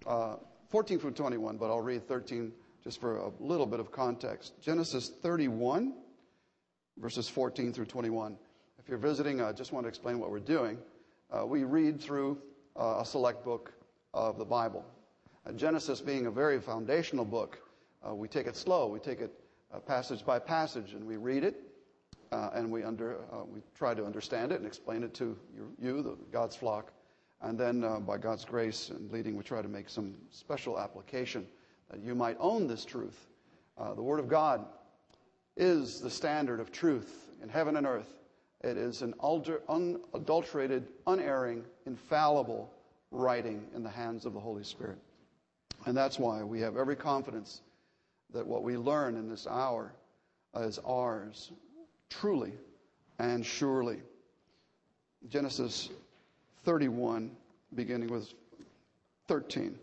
14 through 21, but I'll read 13 just for a little bit of context. Genesis 31, verses 14 through 21. If you're visiting, I just want to explain what we're doing. We read through a select book of the Bible. Genesis being a very foundational book, we take it slow. We take it passage by passage, and we read it, and we try to understand it and explain it to God's flock. And then by God's grace and leading, we try to make some special application that you might own this truth. The Word of God is the standard of truth in heaven and earth. It is an unadulterated, unerring, infallible writing in the hands of the Holy Spirit. And that's why we have every confidence that what we learn in this hour is ours, truly and surely. Genesis 31, beginning with 13.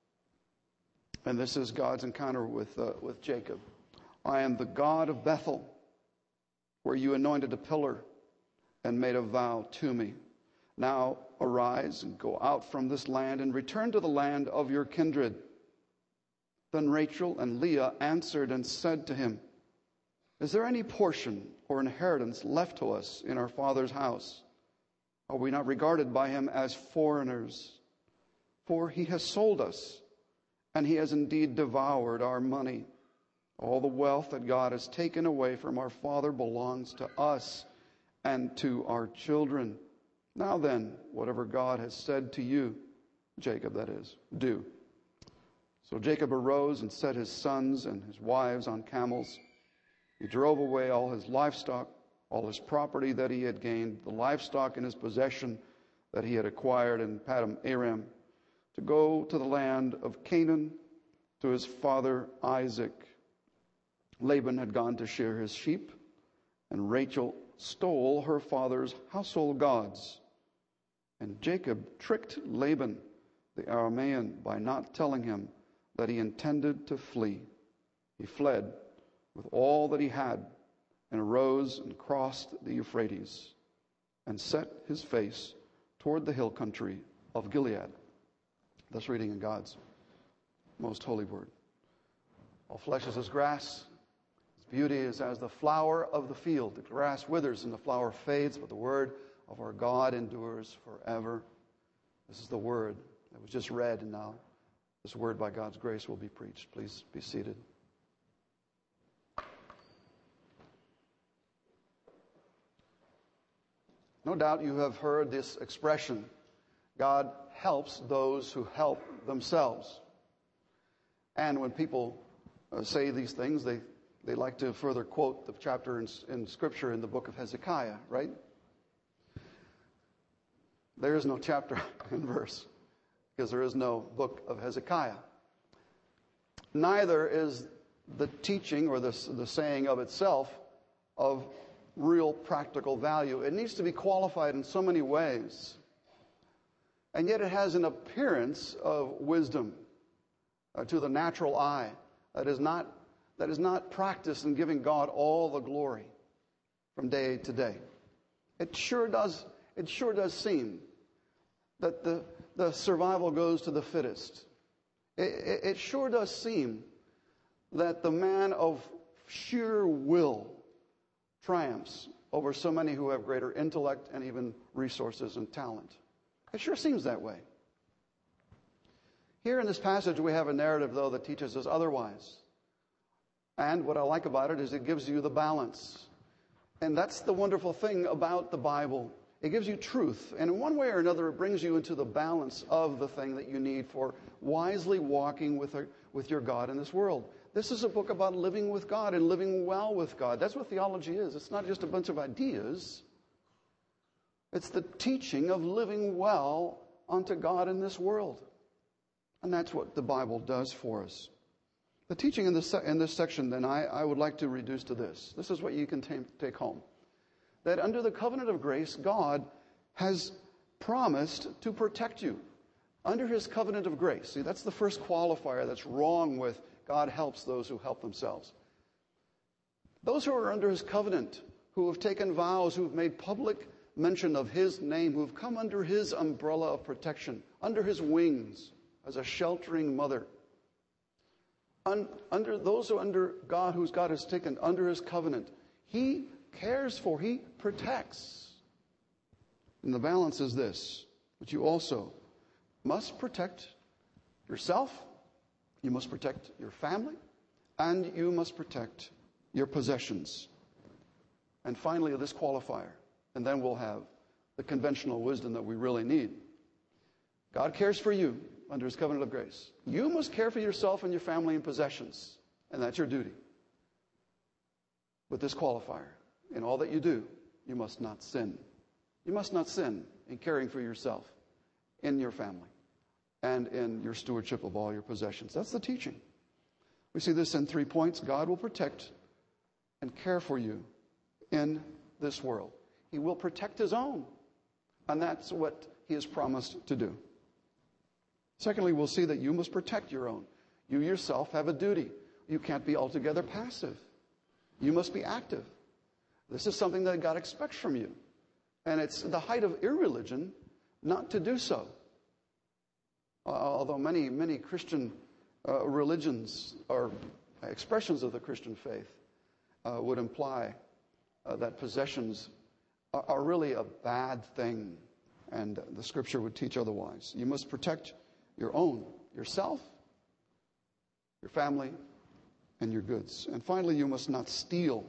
And this is God's encounter with Jacob. I am the God of Bethel, where you anointed a pillar and made a vow to me. Now arise and go out from this land and return to the land of your kindred. Then Rachel and Leah answered and said to him, is there any portion or inheritance left to us in our father's house? Are we not regarded by him as foreigners? For he has sold us, and he has indeed devoured our money. All the wealth that God has taken away from our father belongs to us and to our children. Now then, whatever God has said to you, Jacob that is, do. So Jacob arose and set his sons and his wives on camels. He drove away all his livestock, all his property that he had gained, the livestock in his possession that he had acquired in Paddan Aram, to go to the land of Canaan to his father Isaac. Laban had gone to shear his sheep, and Rachel stole her father's household gods. And Jacob tricked Laban, the Aramean, by not telling him that he intended to flee. He fled with all that he had and arose and crossed the Euphrates and set his face toward the hill country of Gilead. Thus reading in God's most holy word. All flesh is as grass. Its beauty is as the flower of the field. The grass withers and the flower fades, but the word of our God endures forever. This is the word that was just read, and now this word by God's grace will be preached. Please be seated. No doubt you have heard this expression, God helps those who help themselves. And when people say these things, they like to further quote the chapter in Scripture in the book of Hezekiah, right? There is no chapter and verse because there is no book of Hezekiah. Neither is the teaching or the saying of itself of real practical value. It needs to be qualified in so many ways. And yet it has an appearance of wisdom to the natural eye that is not practiced in giving God all the glory from day to day. It sure does seem that the survival goes to the fittest. It sure does seem that the man of sheer will triumphs over so many who have greater intellect and even resources and talent. It sure seems that way. Here in this passage, we have a narrative, though, that teaches us otherwise. And what I like about it is it gives you the balance. And that's the wonderful thing about the Bible. It gives you truth. And in one way or another, it brings you into the balance of the thing that you need for wisely walking with your God in this world. This is a book about living with God and living well with God. That's what theology is. It's not just a bunch of ideas. It's the teaching of living well unto God in this world. And that's what the Bible does for us. The teaching in this section, then, I would like to reduce to this. This is what you can take home. That under the covenant of grace, God has promised to protect you. Under his covenant of grace. See, that's the first qualifier that's wrong with God helps those who help themselves. Those who are under his covenant, who have taken vows, who have made public mention of his name, who have come under his umbrella of protection, under his wings, as a sheltering mother. Under those who under God, whose God has taken under his covenant, he cares for, he protects. And the balance is this, that you also must protect yourself, you must protect your family, and you must protect your possessions. And finally, this qualifier, and then we'll have the conventional wisdom that we really need. God cares for you under his covenant of grace. You must care for yourself and your family and possessions, and that's your duty. With this qualifier, in all that you do, you must not sin. You must not sin in caring for yourself, in your family, and in your stewardship of all your possessions. That's the teaching. We see this in 3 points. God will protect and care for you in this world. He will protect his own, and that's what he has promised to do. Secondly, we'll see that you must protect your own. You yourself have a duty. You can't be altogether passive. You must be active. This is something that God expects from you. And it's the height of irreligion not to do so. Although many Christian religions or expressions of the Christian faith would imply that possessions are really a bad thing, and the Scripture would teach otherwise. You must protect your own, yourself, your family, and your goods. And finally, you must not steal.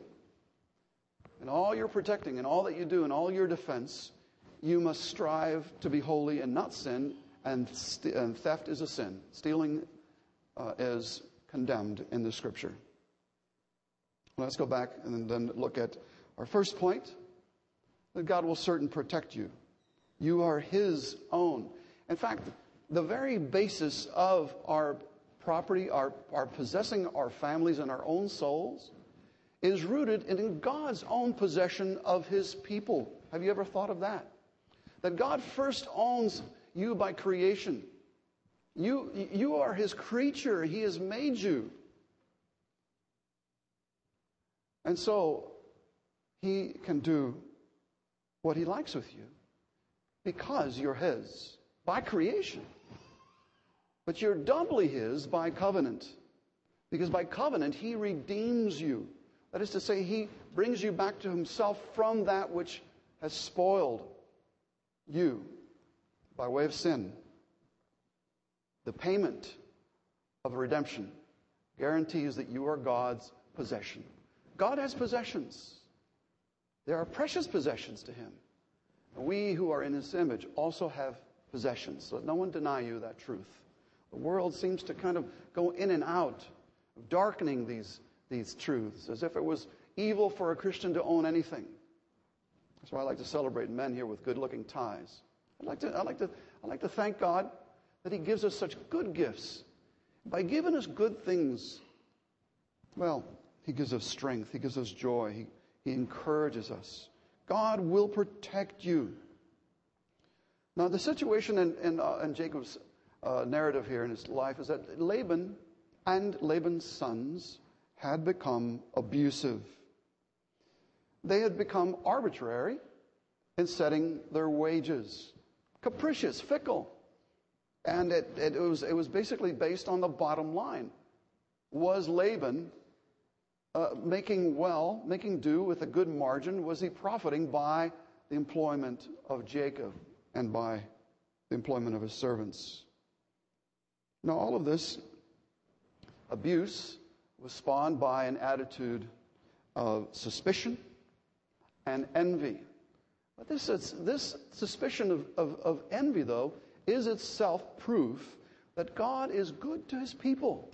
In all your protecting, and all that you do, and all your defense, you must strive to be holy and not sin, and theft is a sin. Stealing is condemned in the Scripture. Let's go back and then look at our first point, that God will certainly protect you. You are his own. In fact, the very basis of our property, our possessing our families and our own souls, is rooted in God's own possession of his people. Have you ever thought of that? That God first owns you by creation. You are his creature. He has made you. And so he can do what he likes with you because you're his by creation. But you're doubly his by covenant, because by covenant he redeems you. That is to say, he brings you back to himself from that which has spoiled you by way of sin. The payment of redemption guarantees that you are God's possession. God has possessions. There are precious possessions to him. We who are in his image also have possessions. So let no one deny you that truth. The world seems to kind of go in and out, darkening these truths, as if it was evil for a Christian to own anything. That's why I like to celebrate men here with good-looking ties. I like to thank God that he gives us such good gifts. By giving us good things, well, he gives us strength. He gives us joy. He encourages us. God will protect you. Now, the situation in Jacob's narrative here in his life is that Laban and Laban's sons had become abusive. They had become arbitrary in setting their wages, capricious, fickle. And it was basically based on the bottom line. Was Laban making do with a good margin? Was he profiting by the employment of Jacob and by the employment of his servants? Now, all of this abuse was spawned by an attitude of suspicion and envy. But this suspicion of envy, though, is itself proof that God is good to his people.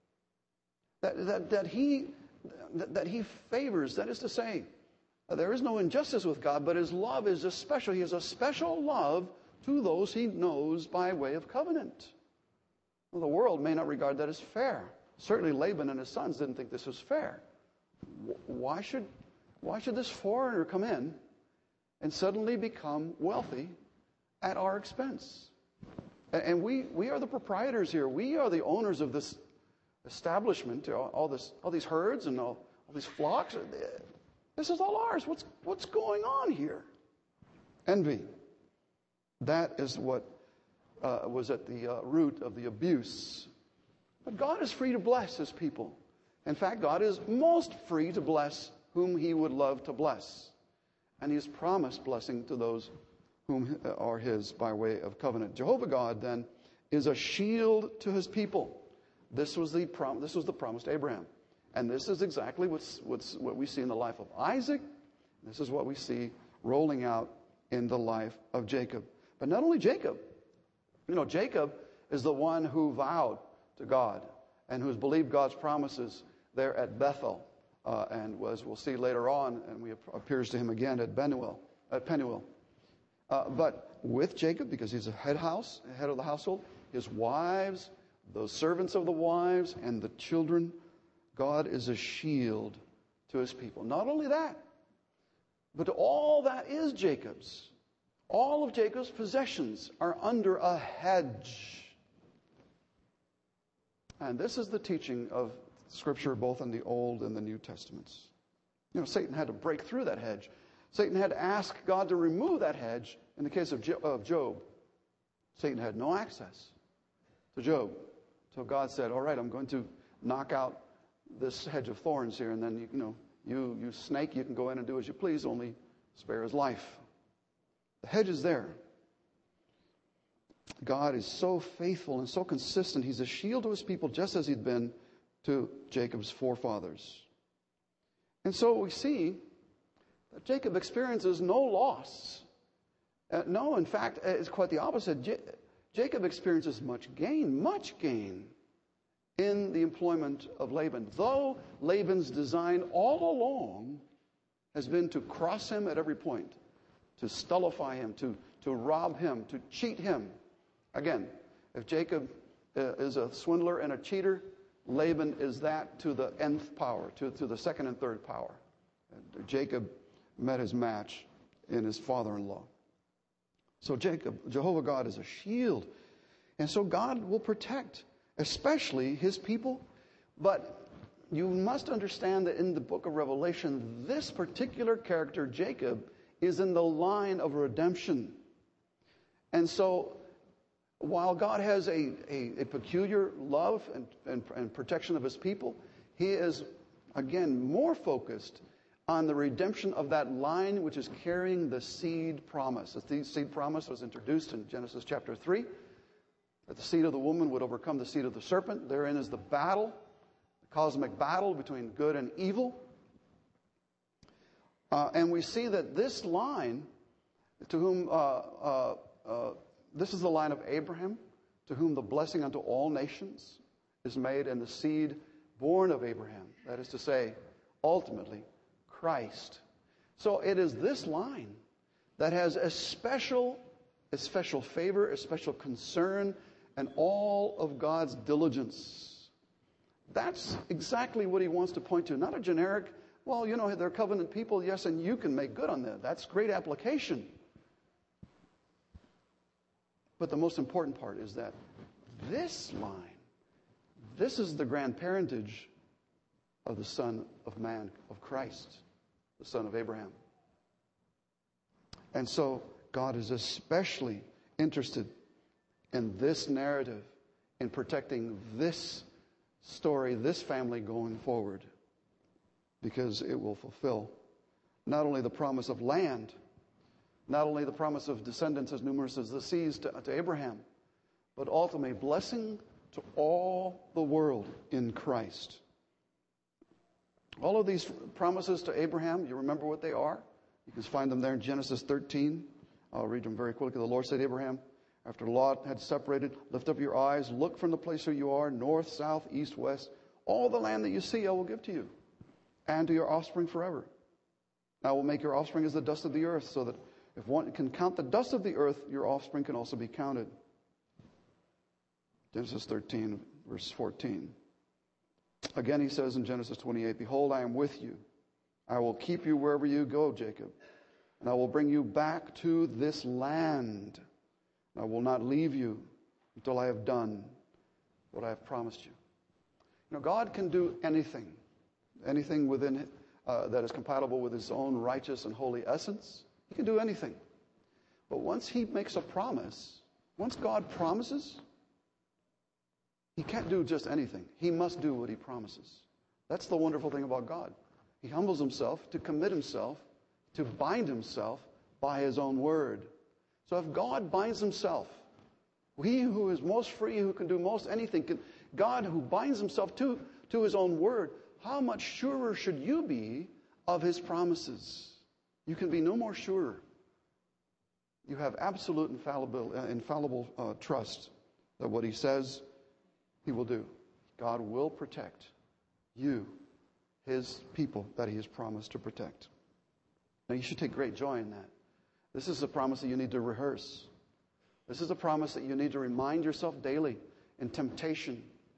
That he favors, that is to say, there is no injustice with God, but his love is special. He has a special love to those he knows by way of covenant. Well, the world may not regard that as fair. Certainly Laban and his sons didn't think this was fair. Why should this foreigner come in and suddenly become wealthy at our expense? And we are the proprietors here. We are the owners of this establishment, all these herds and all these flocks. This is all ours. What's going on here? Envy. That is what was at the root of the abuse. But God is free to bless his people. In fact, God is most free to bless whom he would love to bless. And he has promised blessing to those whom are his by way of covenant. Jehovah God, then, is a shield to his people. This was the promise to Abraham. And this is exactly what we see in the life of Isaac. This is what we see rolling out in the life of Jacob. But not only Jacob. Jacob is the one who vowed to God and who has believed God's promises there at Bethel. And as we'll see later on, and appears to him again at Peniel. But with Jacob, because he's a head of the household, his wives, those servants of the wives, and the children, God is a shield to his people. Not only that, but all that is Jacob's. All of Jacob's possessions are under a hedge. And this is the teaching of Scripture both in the Old and the New Testaments. Satan had to break through that hedge. Satan had to ask God to remove that hedge in the case of Job. Satan had no access to Job. So God said, all right, I'm going to knock out this hedge of thorns here, and then, you snake, you can go in and do as you please, only spare his life. The hedge is there. God is so faithful and so consistent. He's a shield to his people just as he'd been to Jacob's forefathers. And so we see that Jacob experiences no loss. No, in fact, it's quite the opposite. Jacob experiences much gain in the employment of Laban. Though Laban's design all along has been to cross him at every point, to stultify him, to rob him, to cheat him. Again, if Jacob is a swindler and a cheater, Laban is that to the nth power, to the second and third power. Jacob met his match in his father-in-law. So Jehovah God is a shield. And so God will protect, especially his people. But you must understand that in the book of Revelation, this particular character, Jacob, is in the line of redemption. And so while God has a peculiar love and protection of his people, he is, again, more focused on the redemption of that line which is carrying the seed promise. The seed promise was introduced in Genesis chapter 3, that the seed of the woman would overcome the seed of the serpent. Therein is the battle, the cosmic battle between good and evil. And we see that this line, to whom, this is the line of Abraham, to whom the blessing unto all nations is made, and the seed born of Abraham, that is to say, ultimately, Christ. So it is this line that has a special favor, a special concern, and all of God's diligence. That's exactly what he wants to point to. Not a generic, well, they're covenant people, yes, and you can make good on that. That's great application. But the most important part is that this line, this is the grand parentage of the Son of Man, of Christ, the son of Abraham. And so God is especially interested in this narrative, in protecting this story, this family going forward, because it will fulfill not only the promise of land, not only the promise of descendants as numerous as the seas to Abraham, but ultimately blessing to all the world in Christ. All of these promises to Abraham, you remember what they are? You can find them there in Genesis 13. I'll read them very quickly. The Lord said to Abraham, after Lot had separated, lift up your eyes, look from the place where you are, north, south, east, west. All the land that you see I will give to you, and to your offspring forever. I will make your offspring as the dust of the earth, so that if one can count the dust of the earth, your offspring can also be counted. Genesis 13, verse 14. Again, he says in Genesis 28, behold, I am with you. I will keep you wherever you go, Jacob, and I will bring you back to this land. I will not leave you until I have done what I have promised you. God can do anything within it that is compatible with his own righteous and holy essence. He can do anything. But once he makes a promise, Once God promises, He can't do just anything. He must do what He promises. That's the wonderful thing about God. He humbles Himself to commit Himself, to bind Himself by His own word. So if God binds Himself, He who is most free, who can do most anything, God who binds Himself to His own word, how much surer should you be of His promises? You can be no more surer. You have absolute infallible trust that what He says, He will do. God will protect you, His people that He has promised to protect. Now, you should take great joy in that. This is a promise that you need to rehearse. This is a promise that you need to remind yourself daily in temptation,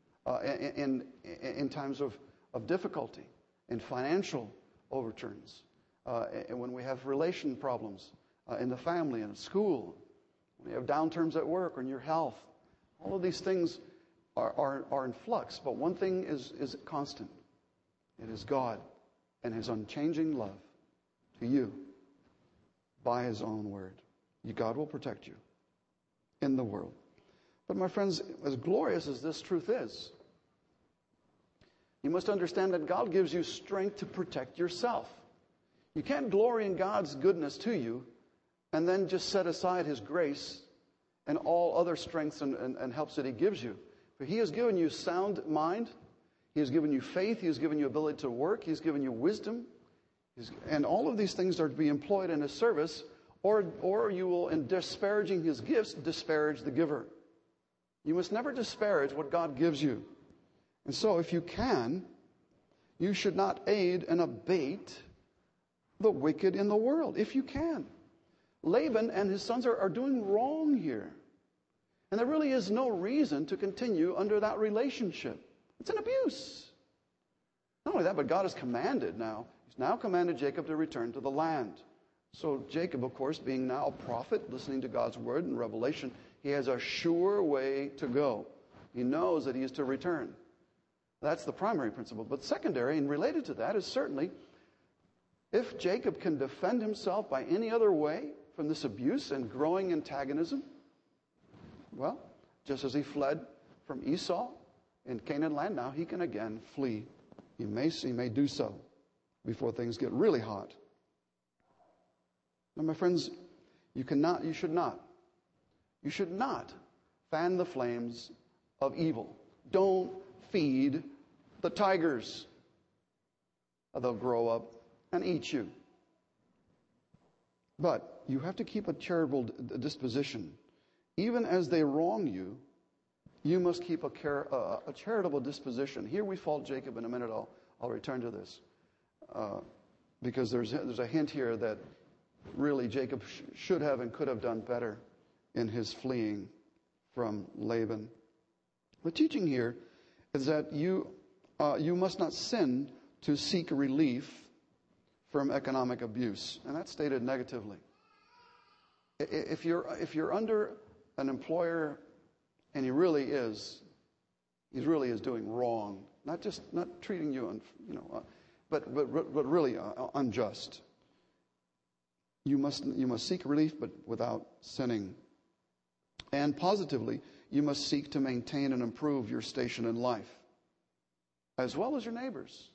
in times of difficulty, in financial overturns, and when we have relation problems in the family and at school, when you have downturns at work or in your health. All of these things are in flux, but one thing is constant. It is God and His unchanging love to you by His own word. God will protect you in the world. But my friends, as glorious as this truth is, you must understand that God gives you strength to protect yourself. You can't glory in God's goodness to you and then just set aside His grace and all other strengths and helps that He gives you. For He has given you sound mind. He has given you faith. He has given you ability to work. He has given you wisdom. And all of these things are to be employed in His service, or you will, in disparaging His gifts, disparage the giver. You must never disparage what God gives you. And so, if you can, you should not aid and abet the wicked in the world, if you can. Laban and his sons are doing wrong here. And there really is no reason to continue under that relationship. It's an abuse. Not only that, but God has commanded now. He's now commanded Jacob to return to the land. So Jacob, of course, being now a prophet, listening to God's word and revelation, he has a sure way to go. He knows that he is to return. That's the primary principle. But secondary and related to that is certainly, if Jacob can defend himself by any other way from this abuse and growing antagonism, well, just as he fled from Esau in Canaan land, now he can again flee. He may do so before things get really hot. Now, my friends, you should not fan the flames of evil. Don't feed the tigers. They'll grow up and eat you. But you have to keep a charitable disposition. Even as they wrong you, you must keep a charitable disposition. Here we fault Jacob. In a minute I'll return to this. Because there's a hint here that really Jacob should have and could have done better in his fleeing from Laban. The teaching here is that you must not sin to seek relief from economic abuse, and that's stated negatively. If you're under an employer and he really is doing wrong, not treating you, but really unjust. You must seek relief, but without sinning. And positively, you must seek to maintain and improve your station in life, as well as your neighbors.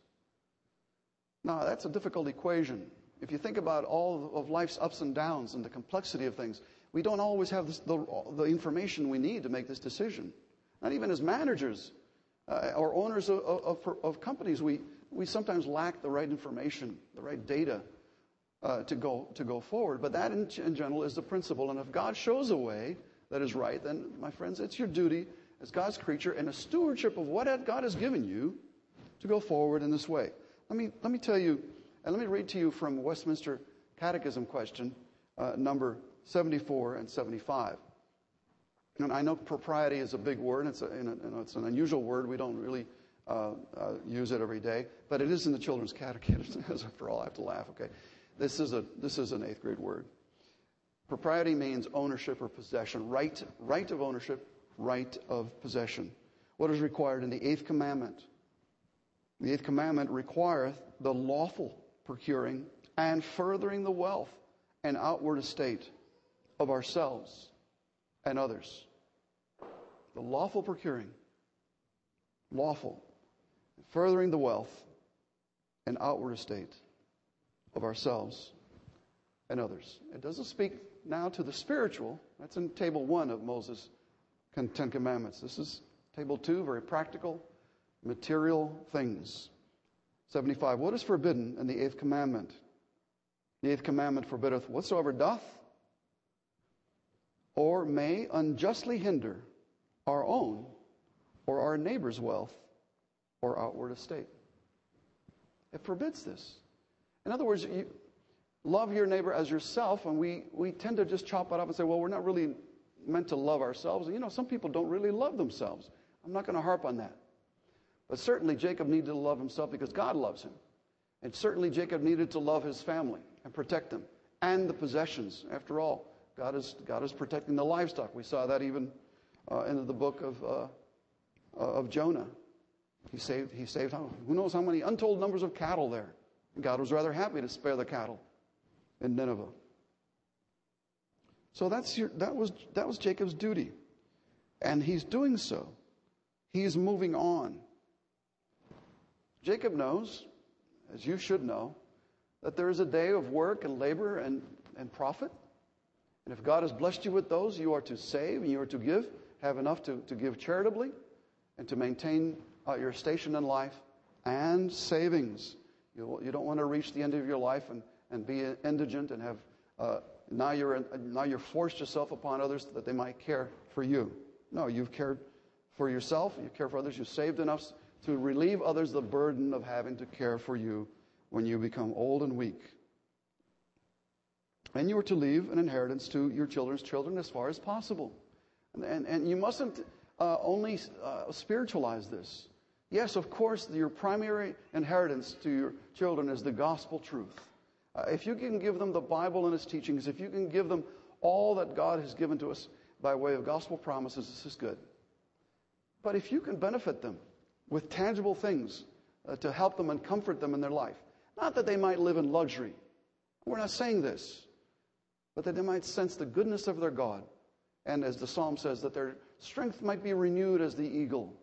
Now, that's a difficult equation. If you think about all of life's ups and downs and the complexity of things, we don't always have the information we need to make this decision. Not even as managers or owners of companies, we sometimes lack the right information, the right data to go forward. But that, in general, is the principle. And if God shows a way that is right, then, my friends, it's your duty as God's creature and a stewardship of what God has given you to go forward in this way. Let me tell you, and let me read to you from Westminster Catechism question number 74 and 75. And I know propriety is a big word. It's an unusual word. We don't really use it every day, but it is in the Children's Catechism. After all, I have to laugh. Okay, this is an 8th grade word. Propriety means ownership or possession, right of ownership, right of possession. What is required in the 8th commandment? The 8th commandment requireth the lawful procuring and furthering the wealth and outward estate of ourselves and others. The lawful procuring, lawful, furthering the wealth and outward estate of ourselves and others. It doesn't speak now to the spiritual. That's in table 1 of Moses' 10 Commandments. This is table 2, very practical, material things. 75, what is forbidden in the 8th commandment? The 8th commandment forbiddeth whatsoever doth or may unjustly hinder our own or our neighbor's wealth or outward estate. It forbids this. In other words, you love your neighbor as yourself, and we tend to just chop it up and say, well, we're not really meant to love ourselves. And some people don't really love themselves. I'm not going to harp on that. But certainly Jacob needed to love himself because God loves him. And certainly Jacob needed to love his family and protect them and the possessions. After all, God is protecting the livestock. We saw that even in the book of Jonah. He saved who knows how many untold numbers of cattle there. And God was rather happy to spare the cattle in Nineveh. So that was Jacob's duty. And he's doing so. He's moving on. Jacob knows, as you should know, that there is a day of work and labor and profit. And if God has blessed you with those, you are to save and you are to give, have enough to give charitably and to maintain your station in life and savings. You don't want to reach the end of your life and be indigent and have now you're forced yourself upon others that they might care for you. No, you've cared for yourself, you care for others, you've saved enough to relieve others the burden of having to care for you when you become old and weak. And you are to leave an inheritance to your children's children as far as possible. And you mustn't only spiritualize this. Yes, of course, your primary inheritance to your children is the gospel truth. If you can give them the Bible and its teachings, if you can give them all that God has given to us by way of gospel promises, this is good. But if you can benefit them with tangible things to help them and comfort them in their life, not that they might live in luxury, we're not saying this, but that they might sense the goodness of their God, and as the psalm says, that their strength might be renewed as the eagle.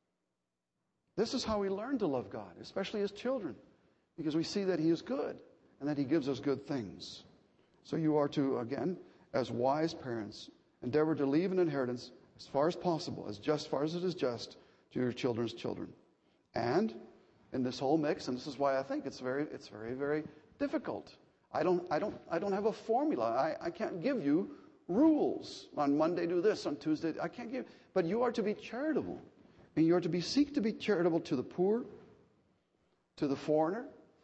This is how we learn to love God, especially as children, because we see that He is good and that He gives us good things. So you are to, again, as wise parents, endeavor to leave an inheritance as far as possible, as far as it is just, to your children's children. And in this whole mix, and this is why I think it's very, very difficult. I don't have a formula. I can't give you rules. On Monday do this, on Tuesday I can't give. But you are to be charitable. And you are to seek to be charitable to the poor, to the foreigner,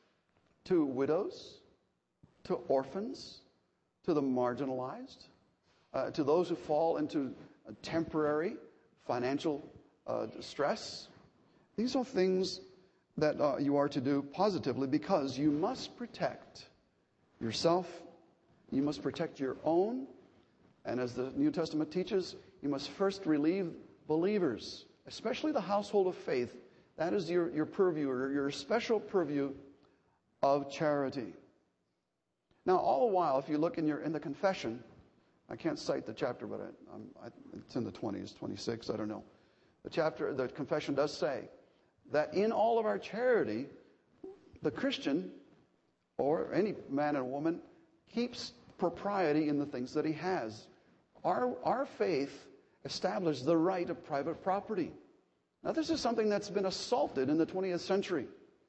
to widows, to orphans, to the marginalized, to those who fall into temporary financial distress. These are things that you are to do positively because you must protect yourself. You must protect your own. And as the New Testament teaches, you must first relieve believers, especially the household of faith. That is your purview, or your special purview of charity. Now, all the while, if you look in the confession, I can't cite the chapter, but it's in the 20s, 26, I don't know. The confession does say that in all of our charity, the Christian, or any man and woman, keeps propriety in the things that he has. Our faith established the right of private property. Now, this is something that's been assaulted in the 20th century.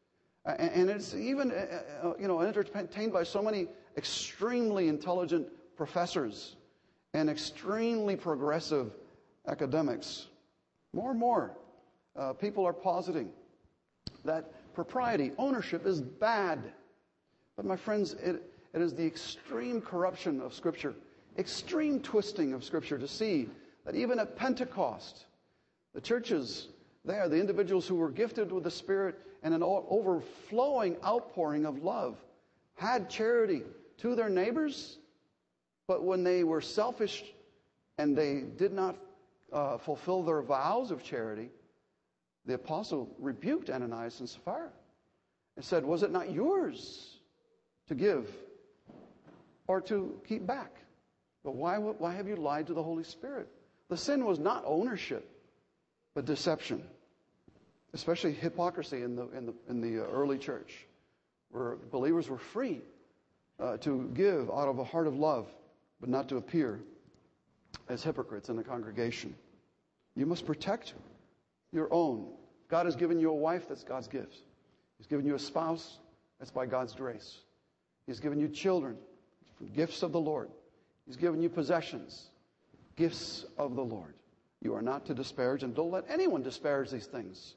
And it's even, entertained by so many extremely intelligent professors and extremely progressive academics. More and more people are positing that propriety, ownership is bad. But my friends, it is the extreme corruption of Scripture, extreme twisting of Scripture to see that even at Pentecost, the churches there, the individuals who were gifted with the Spirit and an overflowing outpouring of love, had charity to their neighbors, but when they were selfish and they did not fulfill their vows of charity, the apostle rebuked Ananias and Sapphira and said, was it not yours to give or to keep back? But why have you lied to the Holy Spirit? The sin was not ownership, but deception, especially hypocrisy in the early church, where believers were free to give out of a heart of love, but not to appear as hypocrites in the congregation. You must protect your own. God has given you a wife, that's God's gift. He's given you a spouse, that's by God's grace. He's given you children, gifts of the Lord. He's given you possessions, gifts of the Lord. You are not to disparage, and don't let anyone disparage these things.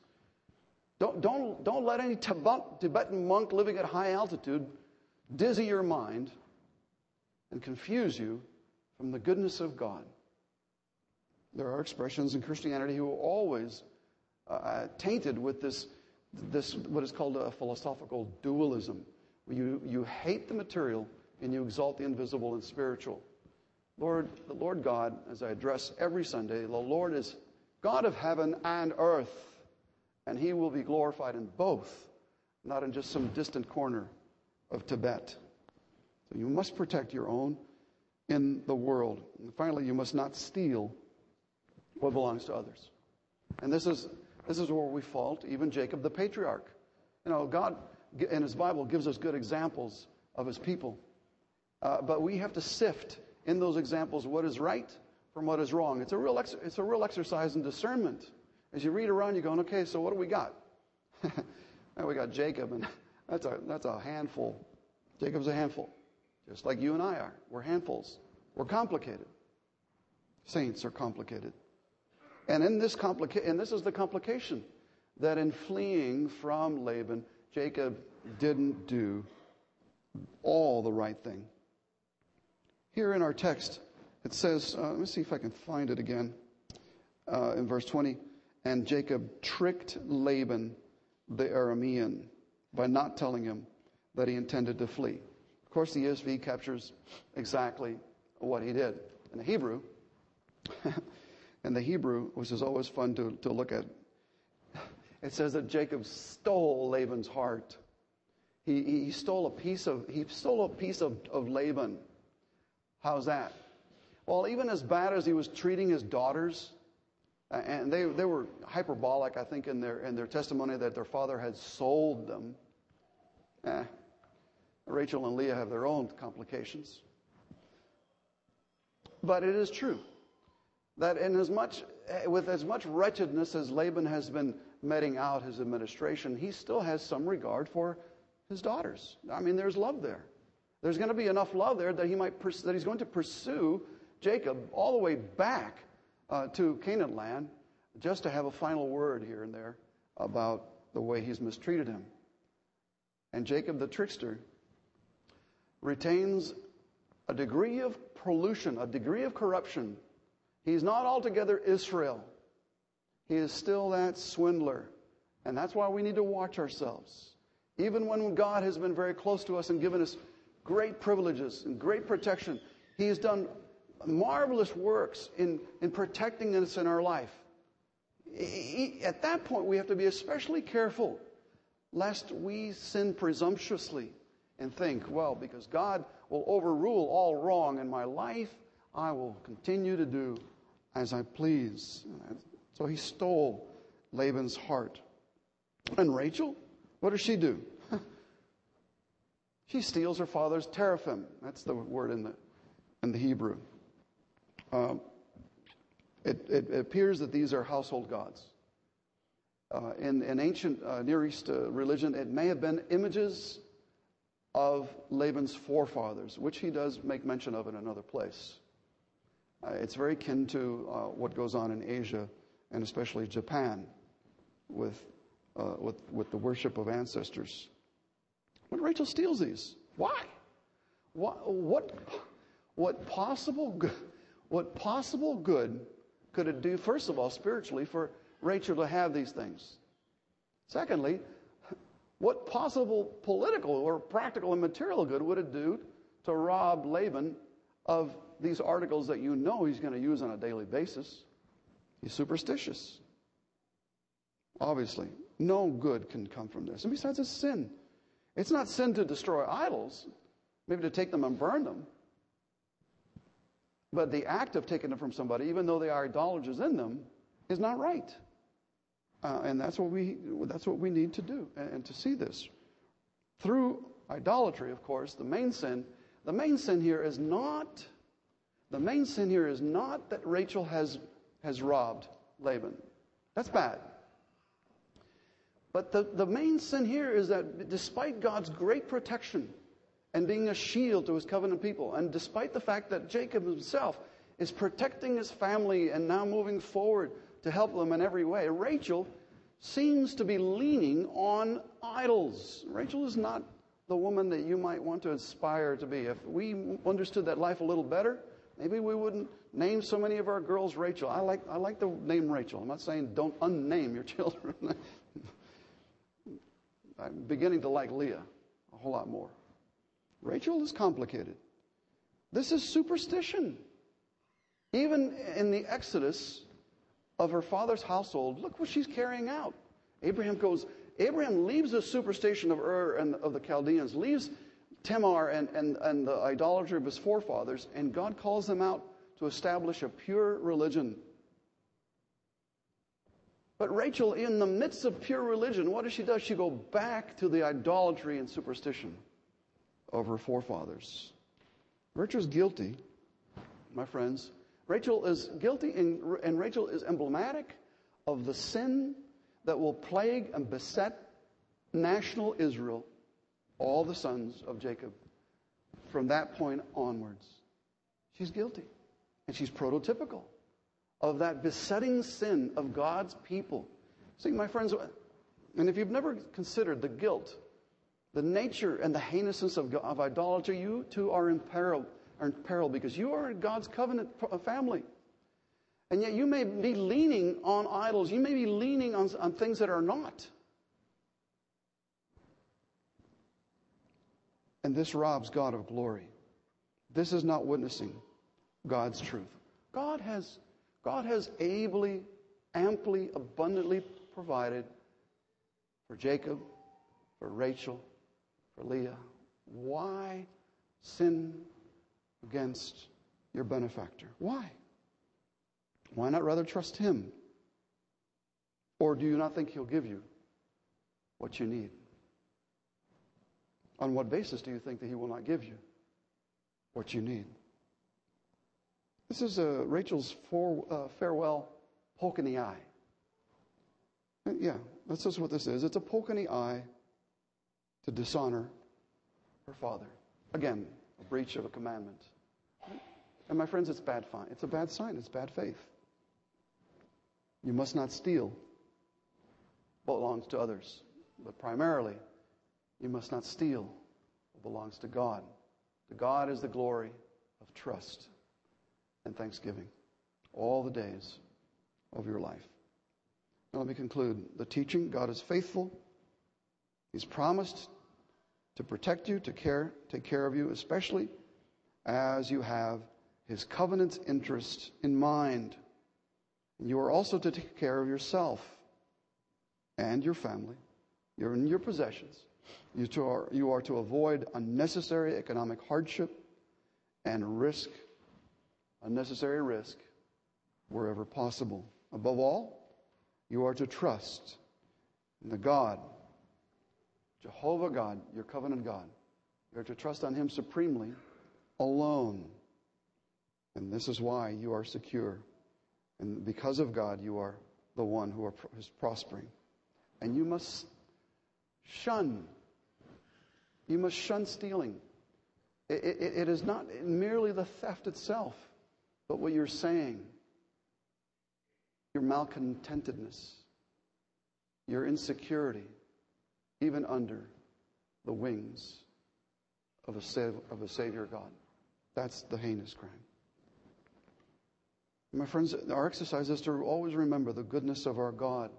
Don't let any Tibetan monk living at high altitude dizzy your mind and confuse you from the goodness of God. There are expressions in Christianity who are always tainted with this what is called a philosophical dualism, where you hate the material and you exalt the invisible and spiritual. The Lord God, as I address every Sunday, the Lord is God of heaven and earth, and He will be glorified in both, not in just some distant corner of Tibet. So you must protect your own in the world. And finally, you must not steal what belongs to others. And this is where we fault even Jacob the patriarch. God in His Bible gives us good examples of His people. But we have to sift in those examples what is right from what is wrong. It's a real exercise in discernment. As you read around, you're going, okay, so what do we got? We got Jacob, and that's a handful. Jacob's a handful, just like you and I are. We're handfuls. We're complicated. Saints are complicated. And this is the complication, that in fleeing from Laban, Jacob didn't do all the right thing. Here in our text, it says, let me see if I can find it again, in verse 20, and Jacob tricked Laban the Aramean by not telling him that he intended to flee. Of course, the ESV captures exactly what he did. In the Hebrew, which is always fun to look at, it says that Jacob stole Laban's heart. He stole a piece of Laban. How's that? Well, even as bad as he was treating his daughters, and they were hyperbolic, I think, in their testimony that their father had sold them. Rachel and Leah have their own complications. But it is true that with as much wretchedness as Laban has been meting out his administration, he still has some regard for his daughters. I mean, there's love there. There's going to be enough love there that he's going to pursue Jacob all the way back to Canaan land, just to have a final word here and there about the way he's mistreated him. And Jacob the trickster retains a degree of pollution, a degree of corruption. He's not altogether Israel. He is still that swindler. And that's why we need to watch ourselves. Even when God has been very close to us and given us great privileges and great protection, He has done marvelous works in protecting us in our life. At that point, we have to be especially careful lest we sin presumptuously and think, well, because God will overrule all wrong in my life, I will continue to do as I please. So he stole Laban's heart. And Rachel, what does she do? She steals her father's teraphim. That's the word in the Hebrew. It appears that these are household gods. In ancient Near East religion, it may have been images of Laban's forefathers, which he does make mention of in another place. It's very kin to what goes on in Asia, and especially Japan, with the worship of ancestors. But Rachel steals these. Why? What possible good could it do, first of all, spiritually, for Rachel to have these things? Secondly, what possible political or practical and material good would it do to rob Laban of these articles that you know he's going to use on a daily basis? He's superstitious. Obviously, no good can come from this. And besides, it's sin. It's not sin to destroy idols, maybe to take them and burn them. But the act of taking it from somebody, even though they are idolaters in them, is not right. And that's what we need to do, and to see this. Through idolatry, of course, the main sin here is not that Rachel has robbed Laban. That's bad. But the main sin here is that despite God's great protection and being a shield to his covenant people, and despite the fact that Jacob himself is protecting his family and now moving forward to help them in every way, Rachel seems to be leaning on idols. Rachel is not the woman that you might want to aspire to be. If we understood that life a little better, maybe we wouldn't name so many of our girls Rachel. I like the name Rachel. I'm not saying don't unname your children. I'm beginning to like Leah a whole lot more. Rachel is complicated. This is superstition. Even in the exodus of her father's household, look what she's carrying out. Abraham leaves the superstition of Ur and of the Chaldeans, leaves Tamar and the idolatry of his forefathers, and God calls them out to establish a pure religion. But Rachel, in the midst of pure religion, what does she do? She goes back to the idolatry and superstition of her forefathers. Rachel's guilty, my friends. Rachel is guilty, and Rachel is emblematic of the sin that will plague and beset national Israel, all the sons of Jacob, from that point onwards. She's guilty, and she's prototypical of that besetting sin of God's people. See, my friends, and if you've never considered the guilt, the nature and the heinousness of idolatry, you too are in peril because you are in God's covenant family. And yet you may be leaning on idols. You may be leaning on things that are not. And this robs God of glory. This is not witnessing God's truth. God has ably, amply, abundantly provided for Jacob, for Rachel, for Leah. Why sin against your benefactor? Why? Why not rather trust him? Or do you not think he'll give you what you need? On what basis do you think that he will not give you what you need? This is Rachel's farewell poke in the eye. Yeah, that's just what this is. It's a poke in the eye to dishonor her father. Again, a breach of a commandment. And my friends, it's bad. It's a bad sign. It's bad faith. You must not steal what belongs to others. But primarily, you must not steal what belongs to God. To God is the glory of trust and thanksgiving all the days of your life. Now let me conclude. The teaching, God is faithful. He's promised to protect you, to take care of you, especially as you have his covenant interest in mind. You are also to take care of yourself and your family, your possessions. You are to avoid unnecessary economic hardship and unnecessary risk wherever possible. Above all, you are to trust in the God, Jehovah God, your covenant God. You are to trust on him supremely, alone. And this is why you are secure. And because of God, you are the one who is prospering. And you must shun stealing. It is not merely the theft itself, but what you're saying, your malcontentedness, your insecurity, even under the wings of a Savior God. That's the heinous crime. My friends, our exercise is to always remember the goodness of our God.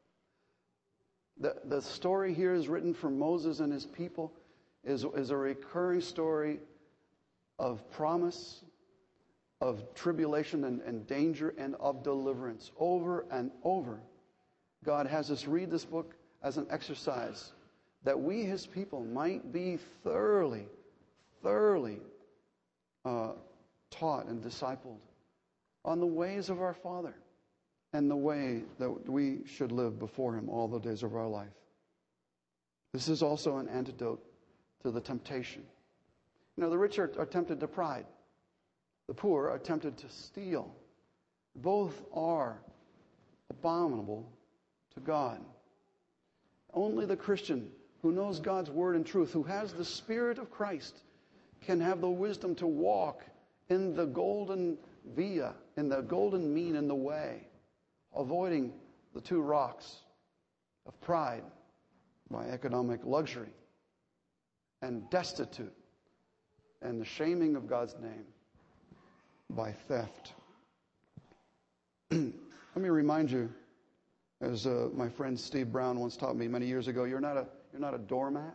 The story here is written for Moses and his people, is a recurring story of promise, of tribulation and danger, and of deliverance. Over and over, God has us read this book as an exercise that we, his people, might be thoroughly taught and discipled on the ways of our Father and the way that we should live before Him all the days of our life. This is also an antidote to the temptation. You know, the rich are tempted to pride. The poor are tempted to steal. Both are abominable to God. Only the Christian who knows God's word and truth, who has the Spirit of Christ, can have the wisdom to walk in the golden via, in the golden mean, in the way, avoiding the two rocks of pride by economic luxury and destitute and the shaming of God's name by theft. Let me remind you, as my friend Steve Brown once taught me many years ago, you're not a doormat.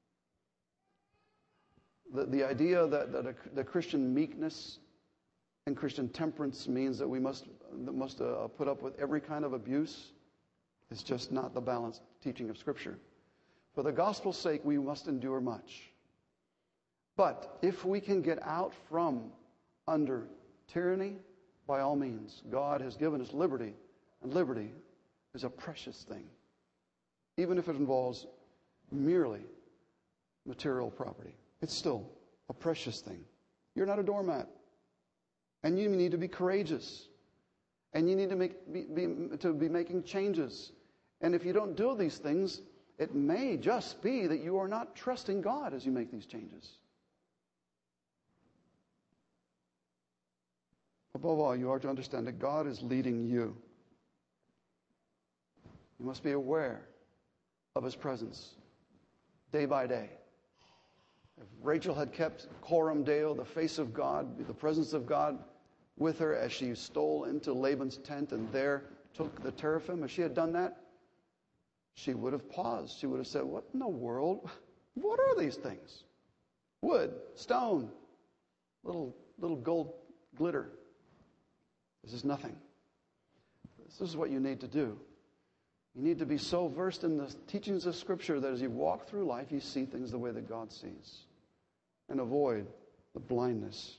The idea that the Christian meekness and Christian temperance means that we must put up with every kind of abuse is just not the balanced teaching of Scripture. For the gospel's sake, we must endure much. But if we can get out from under tyranny, by all means. God has given us liberty, and liberty is a precious thing, even if it involves merely material property. It's still a precious thing. You're not a doormat. And you need to be courageous. And you need to be making changes. And if you don't do these things, it may just be that you are not trusting God as you make these changes. Above all, you are to understand that God is leading you. You must be aware of His presence day by day. If Rachel had kept coram Deo, the face of God, the presence of God with her as she stole into Laban's tent and there took the teraphim, if she had done that, she would have paused. She would have said, what in the world? What are these things? Wood, stone, little gold glitter. This is nothing. This is what you need to do. You need to be so versed in the teachings of Scripture that as you walk through life, you see things the way that God sees. And avoid the blindness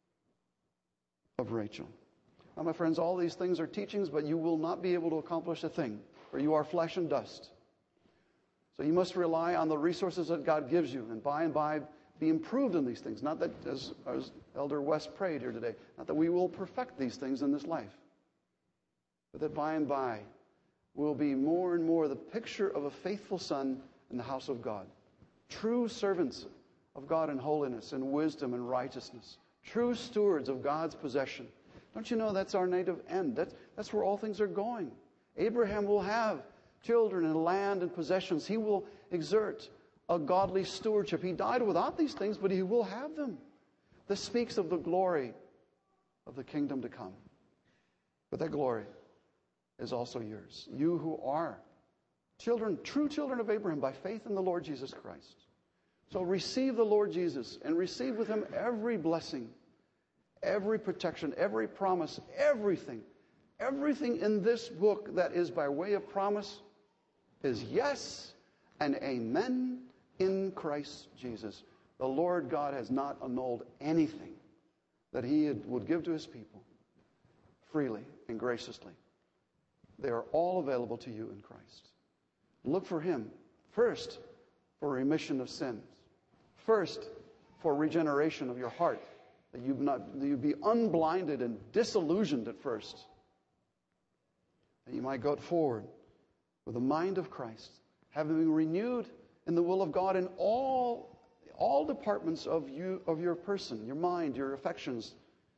of Rachel. Now, my friends, all these things are teachings, but you will not be able to accomplish a thing, for you are flesh and dust. So you must rely on the resources that God gives you, and by be improved in these things. Not that, as Elder West prayed here today, not that we will perfect these things in this life, but that by and by will be more and more the picture of a faithful son in the house of God. True servants of God in holiness and wisdom and righteousness. True stewards of God's possession. Don't you know that's our native end? That's where all things are going. Abraham will have children and land and possessions. He will exert a godly stewardship. He died without these things, but he will have them. This speaks of the glory of the kingdom to come. But that glory is also yours. You who are children, true children of Abraham by faith in the Lord Jesus Christ. So receive the Lord Jesus and receive with Him every blessing, every protection, every promise, everything. Everything in this book that is by way of promise is yes and amen in Christ Jesus. The Lord God has not annulled anything that He would give to His people freely and graciously. They are all available to you in Christ. Look for Him first for remission of sins. First for regeneration of your heart, that you be unblinded and disillusioned at first, that you might go forward with the mind of Christ, having been renewed in the will of God in all departments of your person, your mind, your affections,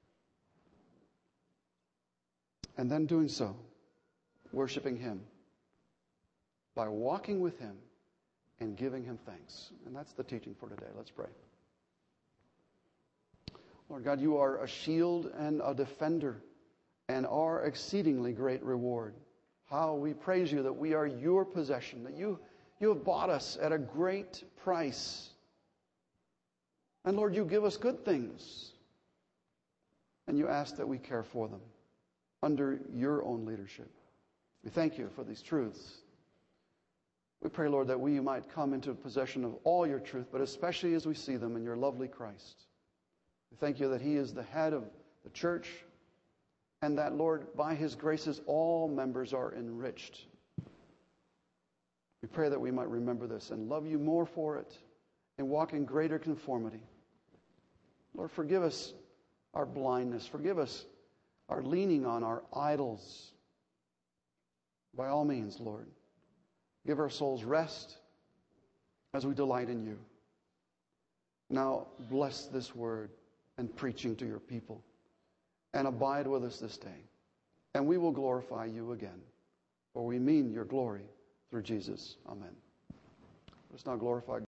and then doing so, worshiping Him by walking with Him and giving Him thanks. And that's the teaching for today. Let's pray. Lord God, You are a shield and a defender and our exceedingly great reward. How we praise You that we are Your possession, that You have bought us at a great price. And Lord, You give us good things. And You ask that we care for them under Your own leadership. We thank You for these truths. We pray, Lord, that we might come into possession of all Your truth, but especially as we see them in Your lovely Christ. We thank you that He is the head of the church, and that, Lord, by His graces, all members are enriched. We pray that we might remember this and love you more for it and walk in greater conformity. Lord, forgive us our blindness. Forgive us our leaning on our idols. By all means, Lord, give our souls rest as we delight in you. Now, bless this word and preaching to your people, and abide with us this day. And we will glorify you again, for we mean your glory through Jesus. Amen. Let's now glorify God.